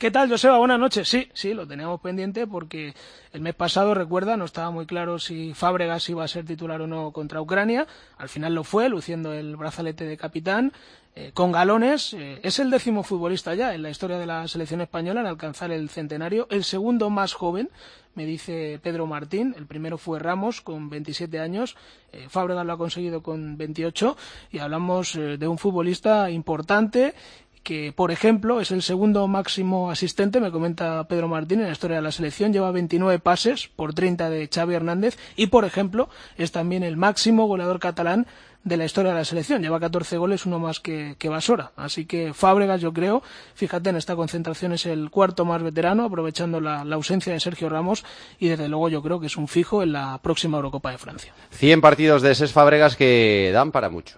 ¿Qué tal, Joseba? Buenas noches. Sí, lo teníamos pendiente porque el mes pasado, recuerda, no estaba muy claro si Fábregas iba a ser titular o no contra Ucrania. Al final lo fue, luciendo el brazalete de capitán, con galones. Es el 10º futbolista ya en la historia de la selección española en alcanzar el centenario, el segundo más joven, me dice Pedro Martín. El primero fue Ramos, con 27 años. Fábregas lo ha conseguido con 28, y hablamos de un futbolista importante que, por ejemplo, es el segundo máximo asistente, me comenta Pedro Martín, en la historia de la selección. Lleva 29 pases por 30 de Xavi Hernández y, por ejemplo, es también el máximo goleador catalán de la historia de la selección. Lleva 14 goles, uno más que Basora. Así que Fábregas, yo creo, fíjate, en esta concentración es el cuarto más veterano, aprovechando la ausencia de Sergio Ramos, y desde luego yo creo que es un fijo en la próxima Eurocopa de Francia. 100 partidos de Cesc Fábregas que dan para mucho.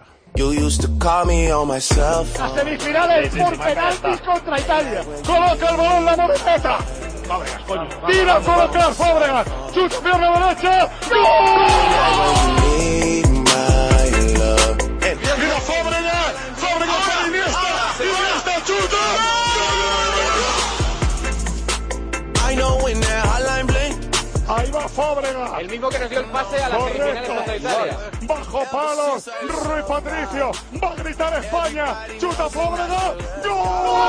Las semifinales por penaltis contra Italia. Coloca el balón la Morata. Fábregas, coño. Tira a colocar Fábregas. Chuta pierna derecha. ¡Gol! Mira Fábregas. Fábregas para Iniesta. Iniesta chuta. Ahí va Fábregas. El mismo que nos dio el pase a las semifinales contra Italia. Bajo palos, Rui Patricio. Va a gritar España. Chuta Fábregas. ¡Gol!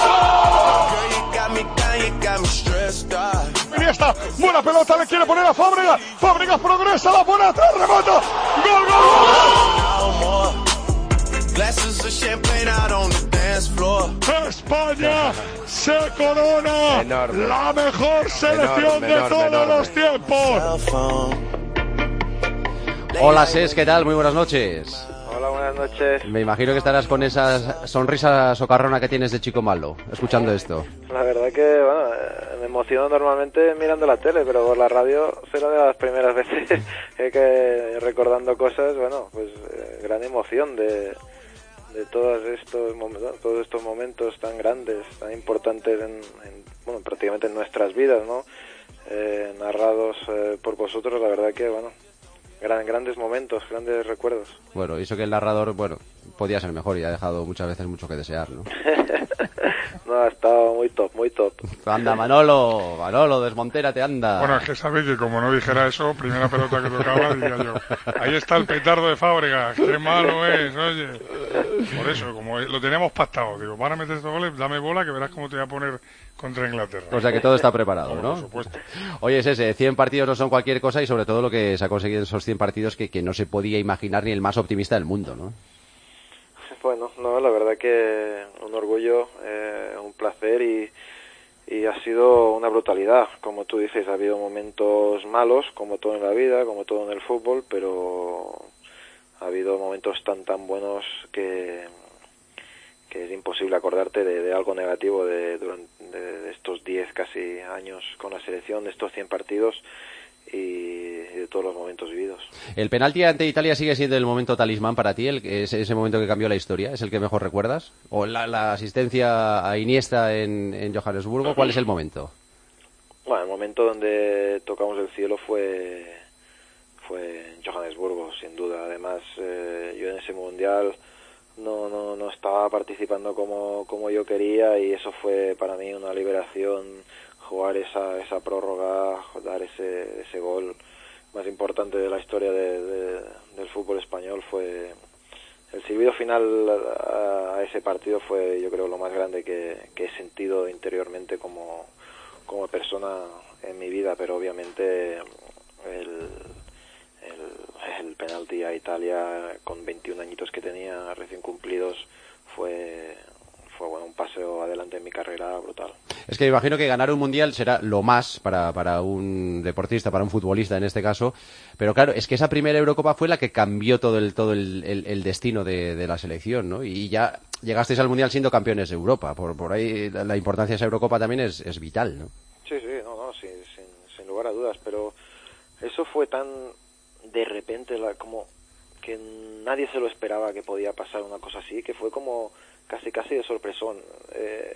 Iniesta, buena pelota, le quiere poner a Fábregas. Fábregas progresa, la pone atrás, remata. ¡Gol, gol, gol! España se corona la mejor selección de todos los tiempos. Hola, Cesc, ¿qué tal? Muy buenas noches. Hola, buenas noches. Me imagino que estarás con esa sonrisa socarrona que tienes de chico malo, escuchando esto. La verdad que, bueno, me emociono normalmente mirando la tele, pero por la radio será de las primeras veces que recordando cosas, bueno, pues gran emoción de todos estos momentos tan grandes, tan importantes bueno, prácticamente en nuestras vidas, ¿no? Narrados por vosotros, la verdad que, bueno, grandes momentos, grandes recuerdos. Bueno, y eso que el narrador, bueno, podía ser mejor y ha dejado muchas veces mucho que desear, ¿no? No, ha estado muy top, muy top. Anda, Manolo, desmontérate, anda. Bueno, es que sabéis que como no dijera eso, primera pelota que tocaba, diría yo, ahí está el petardo de Fábregas, qué malo es, oye. Por eso, como lo teníamos pactado, digo, van a meter estos goles, dame bola que verás cómo te voy a poner contra Inglaterra. O sea que todo está preparado, ¿no? Por supuesto. Oye, es ese, 100 partidos no son cualquier cosa, y sobre todo lo que se ha conseguido en esos 100 partidos que no se podía imaginar ni el más optimista del mundo, ¿no? Bueno, no, la verdad que un orgullo, un placer, y ha sido una brutalidad. Como tú dices, ha habido momentos malos, como todo en la vida, como todo en el fútbol, pero ha habido momentos tan buenos que es imposible acordarte de algo negativo de estos 10 casi años con la selección, de estos 100 partidos y de todos los momentos vividos. ¿El penalti ante Italia sigue siendo el momento talismán para ti, ese momento que cambió la historia? ¿Es el que mejor recuerdas? ¿O la asistencia a Iniesta en Johannesburgo? ¿Cuál es el momento? Bueno, el momento donde tocamos el cielo fue en Johannesburgo, sin duda. Además, yo en ese mundial no estaba participando como yo quería, y eso fue para mí una liberación. Jugar esa prórroga, dar ese gol más importante de la historia del fútbol español, fue el silbido final a ese partido. Fue, yo creo, lo más grande que he sentido interiormente como persona en mi vida. Pero obviamente el penalti a Italia con 21 añitos que tenía recién cumplidos fue bueno, un paseo adelante en mi carrera brutal. Es que me imagino que ganar un mundial será lo más para un deportista, para un futbolista en este caso, pero claro, es que esa primera Eurocopa fue la que cambió todo el destino de la selección, ¿no? Y ya llegasteis al mundial siendo campeones de Europa. Por ahí la importancia de esa Eurocopa también es vital, ¿no? Sí, no, sin lugar a dudas, pero eso fue tan de repente, como que nadie se lo esperaba que podía pasar una cosa así, que fue como casi de sorpresón.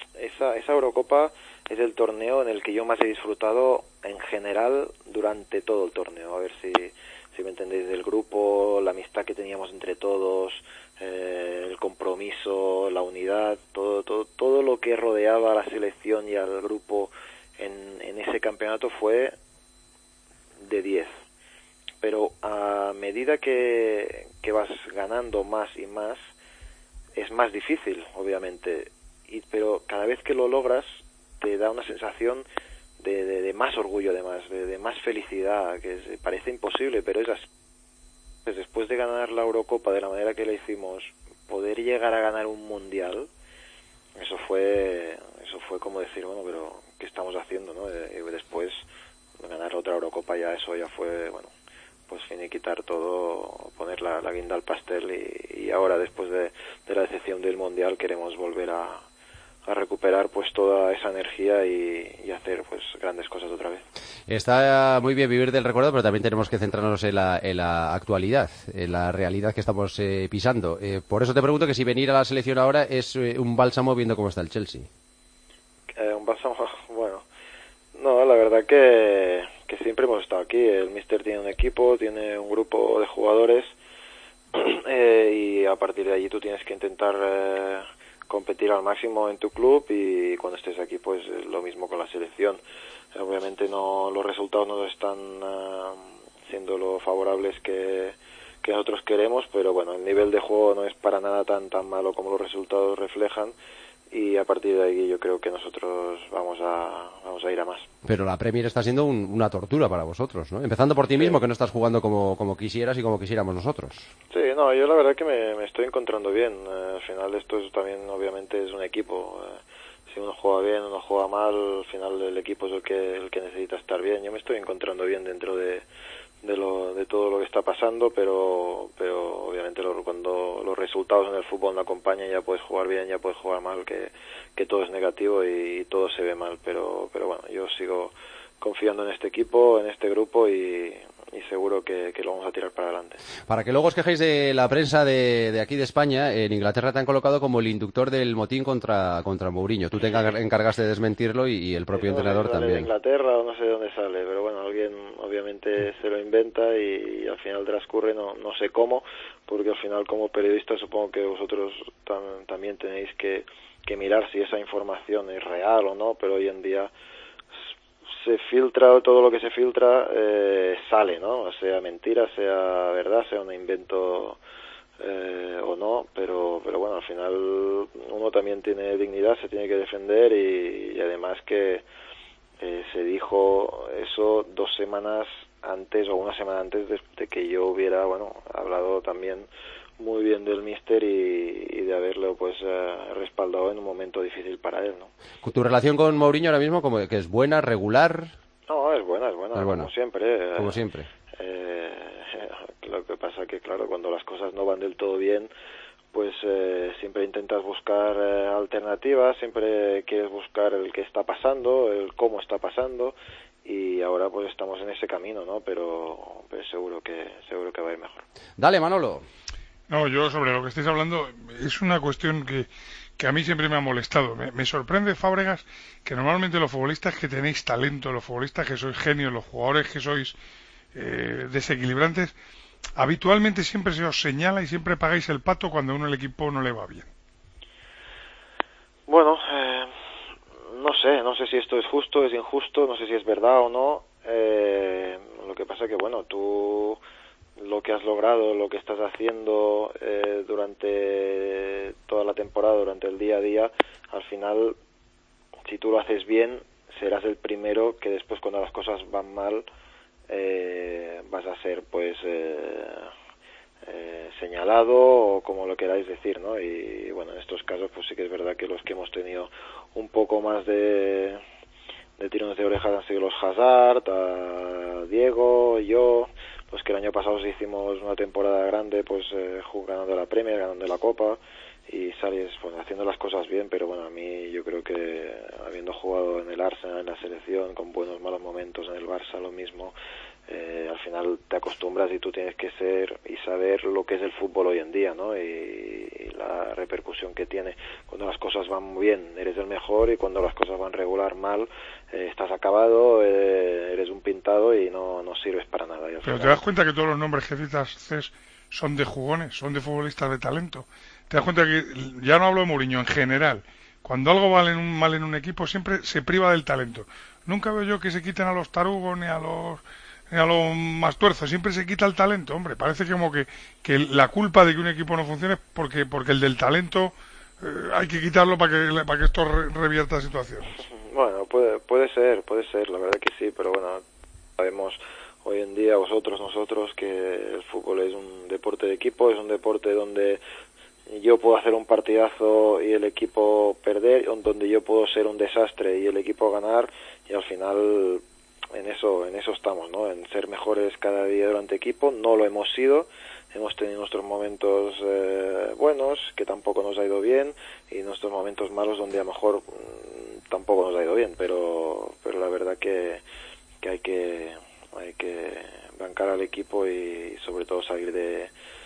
esa Eurocopa es el torneo en el que yo más he disfrutado en general durante todo el torneo. A ver si me entendéis, del grupo, la amistad que teníamos entre todos, el compromiso, la unidad, todo lo que rodeaba a la selección y al grupo en ese campeonato fue de 10. Pero a medida que vas ganando más y más, es más difícil, obviamente, pero cada vez que lo logras te da una sensación de más orgullo, de más felicidad, que parece imposible, pero es así. Pues después de ganar la Eurocopa de la manera que la hicimos, poder llegar a ganar un Mundial, eso fue como decir, bueno, pero ¿qué estamos haciendo, no? Y después ganar otra Eurocopa, eso ya fue, bueno, pues finiquitar todo, poner la guinda al pastel, y ahora, después de la decepción del Mundial, queremos volver a recuperar pues toda esa energía y hacer pues grandes cosas otra vez. Está muy bien vivir del recuerdo, pero también tenemos que centrarnos en la actualidad, en la realidad que estamos pisando. Por eso te pregunto que si venir a la selección ahora es un bálsamo, viendo cómo está el Chelsea. Un bálsamo, bueno, no, la verdad que siempre hemos estado aquí. El míster tiene un equipo, tiene un grupo de jugadores, y a partir de allí tú tienes que intentar competir al máximo en tu club, y cuando estés aquí pues lo mismo con la selección. Obviamente los resultados no están siendo lo favorables que nosotros queremos, pero bueno, el nivel de juego no es para nada tan malo como los resultados reflejan, y a partir de ahí yo creo que nosotros vamos a ir a más. Pero la Premier está siendo una tortura para vosotros, ¿no? Empezando por ti mismo, que no estás jugando como quisieras y como quisiéramos nosotros. Sí, no, yo la verdad que me estoy encontrando bien. Al final esto también obviamente es un equipo. Si uno juega bien, uno juega mal, al final el equipo es el que necesita estar bien. Yo me estoy encontrando bien dentro de todo lo que está pasando, pero obviamente cuando los resultados en el fútbol no acompañan, ya puedes jugar bien, ya puedes jugar mal, que todo es negativo y todo se ve mal, pero bueno, yo sigo confiando en este equipo, en este grupo, y seguro que lo vamos a tirar para adelante. Para que luego os quejéis de la prensa de aquí de España, en Inglaterra te han colocado como el inductor del motín contra Mourinho. Tú te encargaste de desmentirlo y el propio entrenador no sé si también. De Inglaterra o no sé de dónde sale, pero bueno, alguien obviamente se lo inventa y al final transcurre, no sé cómo, porque al final como periodista supongo que vosotros también tenéis que mirar si esa información es real o no, pero hoy en día se filtra, todo lo que se filtra sale, ¿no? Sea mentira, sea verdad, sea un invento o no, pero bueno, al final uno también tiene dignidad, se tiene que defender, y además que se dijo eso 2 semanas antes o una semana antes de que yo hubiera, bueno, hablado también muy bien del míster y de haberlo pues respaldado en un momento difícil para él, ¿no? ¿Tu relación con Mourinho ahora mismo como que es buena, regular? No, es buena, como siempre. Como siempre. Lo que pasa que, claro, cuando las cosas no van del todo bien, pues siempre intentas buscar alternativas, siempre quieres buscar el qué está pasando, el cómo está pasando, y ahora pues estamos en ese camino, ¿no? Pero seguro que va a ir mejor. Dale, Manolo. No, yo sobre lo que estáis hablando es una cuestión que a mí siempre me ha molestado. Me sorprende, Fábregas, que normalmente los futbolistas que tenéis talento, los futbolistas que sois genios, los jugadores que sois desequilibrantes, habitualmente siempre se os señala y siempre pagáis el pato cuando a uno el equipo no le va bien. Bueno, no sé si esto es justo, es injusto, no sé si es verdad o no. Lo que pasa que, bueno, tú lo que has logrado, lo que estás haciendo durante toda la temporada, durante el día a día, al final, si tú lo haces bien, serás el primero que después, cuando las cosas van mal, vas a ser pues señalado, o como lo queráis decir, ¿no? Y bueno, en estos casos pues sí que es verdad que los que hemos tenido un poco más de tirones de orejas han sido los Hazard, a Diego, yo, pues que el año pasado hicimos una temporada grande, pues ganando la Premier, ganando la Copa, y sales pues haciendo las cosas bien, pero bueno, a mí yo creo que habiendo jugado en el Arsenal, en la selección, con buenos malos momentos, en el Barça lo mismo, al final te acostumbras y tú tienes que ser y saber lo que es el fútbol hoy en día, ¿no? Y la repercusión que tiene. Cuando las cosas van bien eres el mejor, y cuando las cosas van regular mal estás acabado, eres un pintado y no sirves para nada. Pero final... te das cuenta que todos los nombres que citas, Cés, son de jugones, son de futbolistas de talento. Te das cuenta que, ya no hablo de Mourinho, en general, cuando algo vale mal en un equipo siempre se priva del talento. Nunca veo yo que se quiten a los tarugos ni a los más tuerzos, siempre se quita el talento. Hombre, parece como que la culpa de que un equipo no funcione es porque el del talento hay que quitarlo para que esto revierta situaciones. Bueno, puede ser, la verdad que sí, pero bueno, sabemos hoy en día nosotros que el fútbol es un deporte de equipo, es un deporte donde yo puedo hacer un partidazo y el equipo perder, donde yo puedo ser un desastre y el equipo ganar, y al final en eso estamos, ¿no? En ser mejores cada día durante equipo. No lo hemos sido, hemos tenido nuestros momentos buenos, que tampoco nos ha ido bien, y nuestros momentos malos donde a lo mejor tampoco nos ha ido bien, pero la verdad que hay que bancar al equipo y sobre todo salir de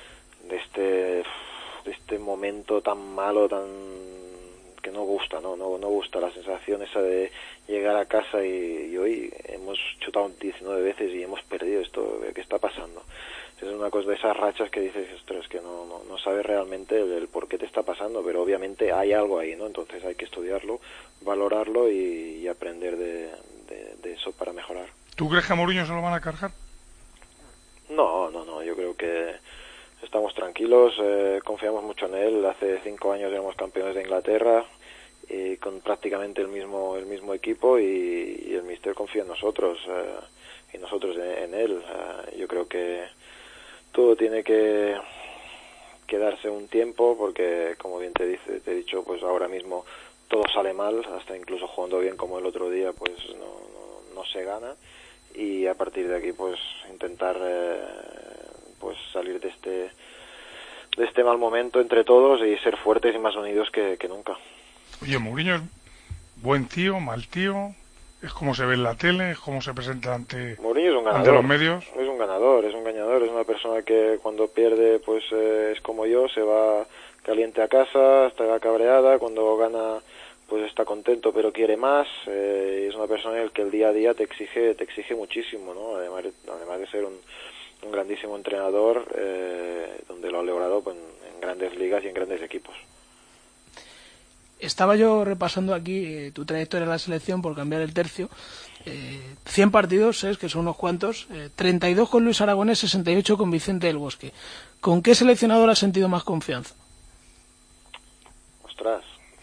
este momento tan malo, que no gusta, no gusta la sensación esa de llegar a casa y hoy hemos chutado 19 veces y hemos perdido. Esto, ¿qué está pasando? Es una cosa de esas rachas que dices, ostras, que no sabes realmente el por qué te está pasando, pero obviamente hay algo ahí, ¿no? Entonces hay que estudiarlo, valorarlo y aprender de eso para mejorar. ¿Tú crees que a Mourinho se lo van a cargar? No, yo creo que estamos tranquilos, confiamos mucho en él. Hace 5 años éramos campeones de Inglaterra y con prácticamente el mismo equipo, y el míster confía en nosotros y nosotros en él. Yo creo que todo tiene que darse un tiempo, porque como bien te he dicho, pues ahora mismo todo sale mal, hasta incluso jugando bien como el otro día, pues no se gana, y a partir de aquí pues intentar pues salir de este mal momento entre todos y ser fuertes y más unidos que nunca. Oye, Mourinho es buen tío, mal tío, es como se ve en la tele, es como se presenta ante los medios. Es un ganador, es una persona que cuando pierde pues es como yo, se va caliente a casa, está cabreada, cuando gana pues está contento pero quiere más, y es una persona en la que el día a día te exige muchísimo, ¿no? Además de ser un grandísimo entrenador, donde lo ha logrado pues, en grandes ligas y en grandes equipos. Estaba yo repasando aquí tu trayectoria en la selección, por cambiar el tercio. 100 partidos, que son unos cuantos, 32 con Luis Aragonés, 68 con Vicente del Bosque. ¿Con qué seleccionador has sentido más confianza? Ostras,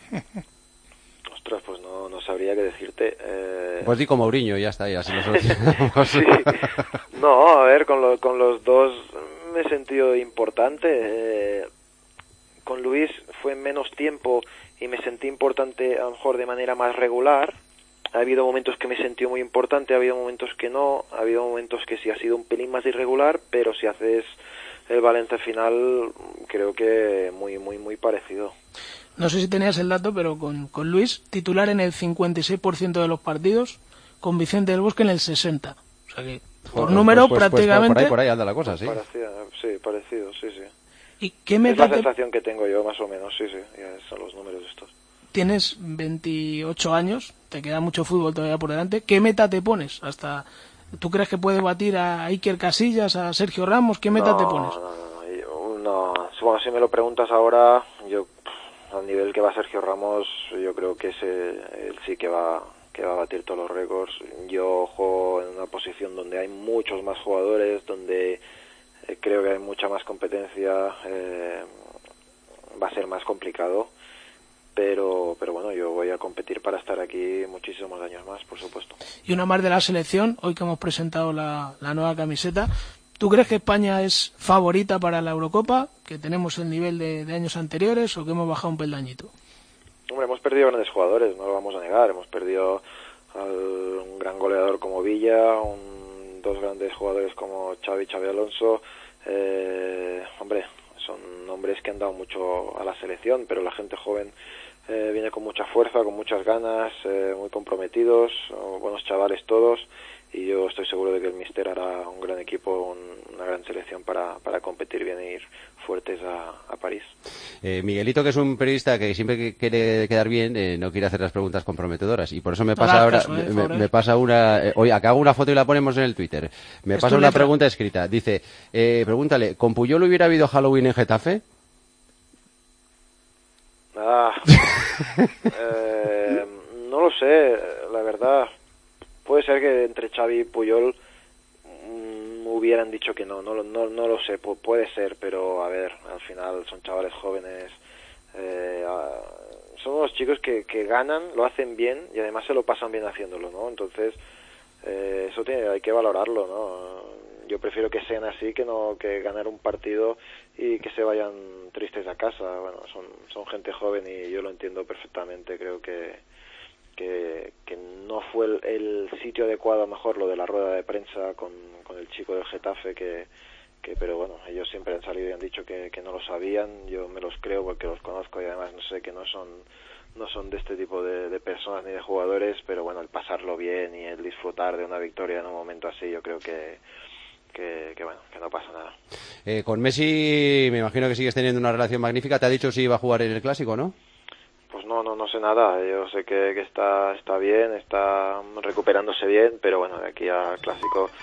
pues no sabría qué decirte. Pues di con Mourinho, ya está, ya se lo solucionamos. Sí. No, a ver, con los dos me he sentido importante. Con Luis fue menos tiempo y me sentí importante a lo mejor de manera más regular. Ha habido momentos que me he sentido muy importante, ha habido momentos que no, ha habido momentos que sí ha sido un pelín más irregular, pero si haces el balance final, creo que muy parecido. No sé si tenías el dato, pero con Luis, titular en el 56% de los partidos, con Vicente del Bosque en el 60%. O sea que, por número, prácticamente... Por ahí anda la cosa, sí. Parecido, sí. ¿Y qué meta es la sensación que tengo yo, más o menos, sí, ya son los números estos. Tienes 28 años, te queda mucho fútbol todavía por delante. ¿Qué meta te pones? ¿Tú crees que puedes batir a Iker Casillas, a Sergio Ramos? ¿Qué meta te pones? No. Bueno, si me lo preguntas ahora, yo al nivel que va Sergio Ramos, yo creo que él sí que va a batir todos los récords. Yo juego en una posición donde hay muchos más jugadores, donde creo que hay mucha más competencia, va a ser más complicado, pero bueno, yo voy a competir para estar aquí muchísimos años más, por supuesto. Y una más de la selección, hoy que hemos presentado la nueva camiseta, ¿tú crees que España es favorita para la Eurocopa, que tenemos el nivel de años anteriores, o que hemos bajado un peldañito? Hombre, hemos perdido grandes jugadores, no lo vamos a negar, hemos perdido a un gran goleador como Villa, dos grandes jugadores como Xavi Alonso. Hombre, son nombres que han dado mucho a la selección, pero la gente joven viene con mucha fuerza, con muchas ganas, muy comprometidos, buenos chavales todos, yo estoy seguro de que el míster hará un gran equipo, una gran selección para competir bien e ir fuertes a París. Miguelito, que es un periodista que siempre quiere quedar bien, no quiere hacer las preguntas comprometedoras, y por eso me pasa ahora, me pasa una, oye, acá hago una foto y la ponemos en el Twitter, me pasa una pregunta escrita, dice, pregúntale, ¿con Puyol hubiera habido Halloween en Getafe? No lo sé, la verdad. Puede ser que entre Xavi y Puyol hubieran dicho que no lo sé, puede ser, pero a ver, al final son chavales jóvenes, son unos chicos que ganan, lo hacen bien y además se lo pasan bien haciéndolo, ¿no? Entonces, eso hay que valorarlo, ¿no? Yo prefiero que sean así que ganar un partido y que se vayan tristes a casa. Bueno, son gente joven y yo lo entiendo perfectamente. Creo que no fue el sitio adecuado, a lo mejor lo de la rueda de prensa con el chico del Getafe, pero bueno, ellos siempre han salido y han dicho que no lo sabían. Yo me los creo porque los conozco y además no sé que no son de este tipo de personas ni de jugadores, pero bueno, el pasarlo bien y el disfrutar de una victoria en un momento así, yo creo que bueno, que no pasa nada. Con Messi me imagino que sigues teniendo una relación magnífica. ¿Te ha dicho si iba a jugar en el Clásico, no? Pues no sé nada. Yo sé que está bien, está recuperándose bien, pero bueno, de aquí al Clásico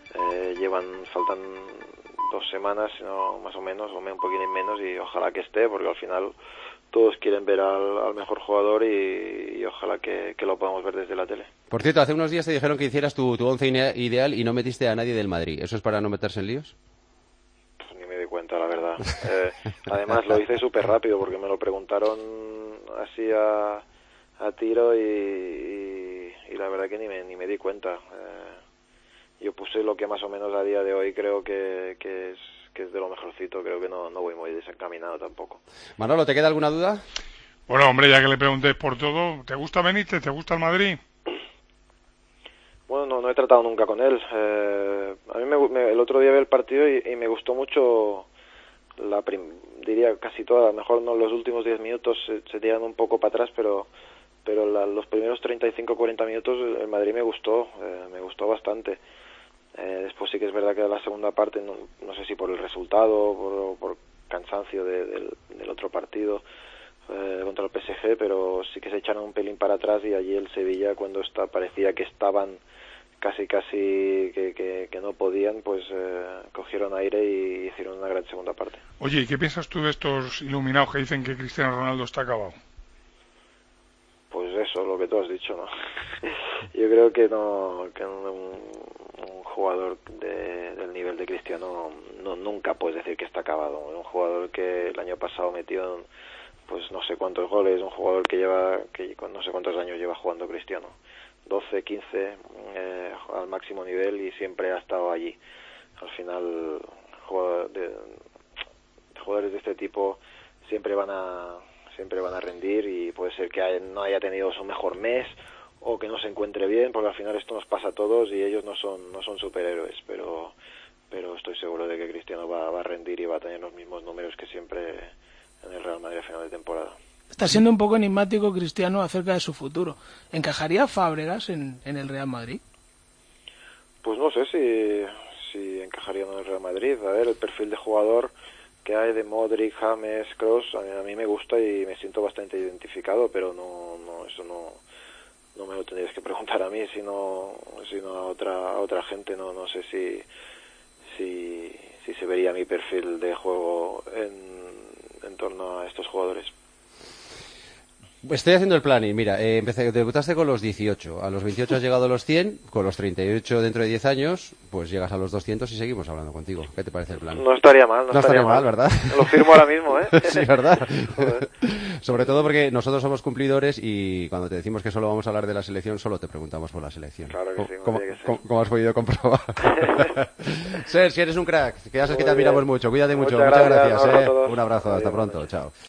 faltan 2 semanas, sino más o menos, o un poquito menos, y ojalá que esté, porque al final todos quieren ver al mejor jugador y ojalá que lo podamos ver desde la tele. Por cierto, hace unos días te dijeron que hicieras tu once ideal y no metiste a nadie del Madrid. ¿Eso es para no meterse en líos? Pues ni me di cuenta, la verdad. Además lo hice súper rápido porque me lo preguntaron así a tiro y la verdad que ni me di cuenta. Yo puse lo que más o menos a día de hoy creo que es de lo mejorcito. Creo que no voy muy desencaminado tampoco. Manolo, ¿te queda alguna duda? Bueno, hombre, ya que le pregunté por todo, ¿te gusta Benítez? ¿Te gusta el Madrid? Bueno, no he tratado nunca con él. A mí el otro día vi el partido y me gustó mucho, diría casi toda, a lo mejor no los últimos 10 minutos se tiran un poco para atrás, pero los primeros 35-40 minutos el Madrid me gustó bastante. Después sí que es verdad que la segunda parte, no sé si por el resultado o por cansancio del otro partido contra el PSG, pero sí que se echaron un pelín para atrás y allí el Sevilla, cuando parecía que estaban casi que no podían, pues cogieron aire y hicieron una gran segunda parte. Oye, ¿y qué piensas tú de estos iluminados que dicen que Cristiano Ronaldo está acabado? Pues eso, lo que tú has dicho, ¿no? Yo creo que un jugador del nivel de Cristiano nunca puedes decir que está acabado. Un jugador que el año pasado metió pues no sé cuántos goles, un jugador que no sé cuántos años lleva jugando Cristiano, 12, 15 al máximo nivel, y siempre ha estado allí. Al final jugadores de este tipo siempre van a rendir, y puede ser que no haya tenido su mejor mes o que no se encuentre bien, porque al final esto nos pasa a todos y ellos no son superhéroes, pero estoy seguro de que Cristiano va a rendir y va a tener los mismos números que siempre en el Real Madrid a final de temporada. Está siendo un poco enigmático Cristiano acerca de su futuro. ¿Encajaría Fábregas en el Real Madrid? Pues no sé si encajaría en el Real Madrid. A ver, el perfil de jugador que hay de Modric, James, Kroos, a mí me gusta y me siento bastante identificado, pero eso no me lo tendrías que preguntar a mí, sino a otra gente. No sé si se vería mi perfil de juego en torno a estos jugadores. Estoy haciendo el planning. Mira, debutaste con los 18, a los 28 has llegado a los 100, con los 38 dentro de 10 años, pues llegas a los 200 y seguimos hablando contigo. ¿Qué te parece el plan? No estaría mal, no estaría mal, ¿verdad? Lo firmo ahora mismo, ¿eh? Sí, ¿verdad? Sobre todo porque nosotros somos cumplidores y cuando te decimos que solo vamos a hablar de la selección, solo te preguntamos por la selección. Claro que sí, como has podido comprobar. Ser, si eres un crack, que ya sabes que te admiramos mucho. Cuídate mucho. Muchas gracias. Un abrazo, hasta pronto. Chao.